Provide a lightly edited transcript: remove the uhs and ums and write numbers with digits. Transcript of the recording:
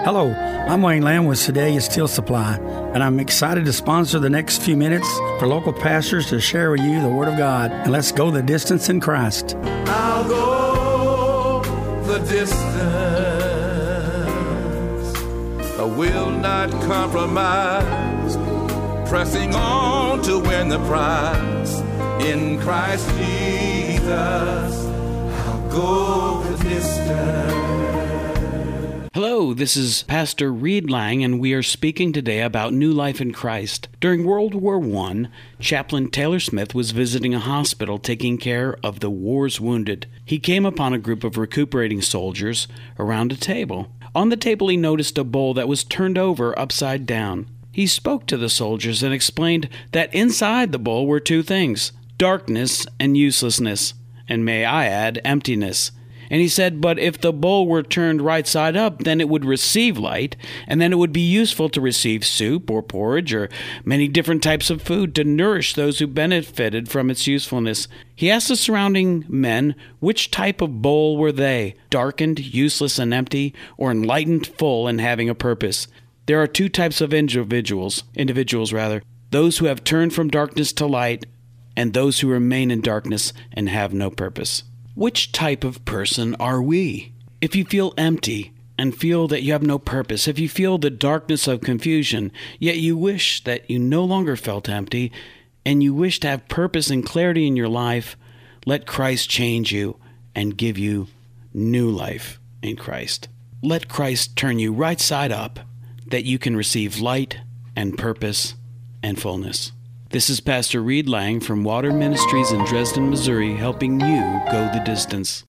Hello, I'm Wayne Lamb with Sedalia Steel Supply, and I'm excited to sponsor the next few minutes for local pastors to share with you the Word of God. And let's go the distance in Christ. I'll go the distance. I will not compromise, pressing on to win the prize. In Christ Jesus, I'll go the distance. Hello, this is Pastor Reed Lang, and we are speaking today about new life in Christ. During World War I, Chaplain Taylor Smith was visiting a hospital taking care of the war's wounded. He came upon a group of recuperating soldiers around a table. On the table, he noticed a bowl that was turned over upside down. He spoke to the soldiers and explained that inside the bowl were two things: darkness and uselessness, and may I add, emptiness. And he said, but if the bowl were turned right side up, then it would receive light, and then it would be useful to receive soup or porridge or many different types of food to nourish those who benefited from its usefulness. He asked the surrounding men which type of bowl were they, darkened, useless, and empty, or enlightened, full, and having a purpose. There are two types of individuals, those who have turned from darkness to light, and those who remain in darkness and have no purpose. Which type of person are we? If you feel empty and feel that you have no purpose, if you feel the darkness of confusion, yet you wish that you no longer felt empty, and you wish to have purpose and clarity in your life, let Christ change you and give you new life in Christ. Let Christ turn you right side up, that you can receive light and purpose and fullness. This is Pastor Reed Lang from Water Ministries in Dresden, Missouri, helping you go the distance.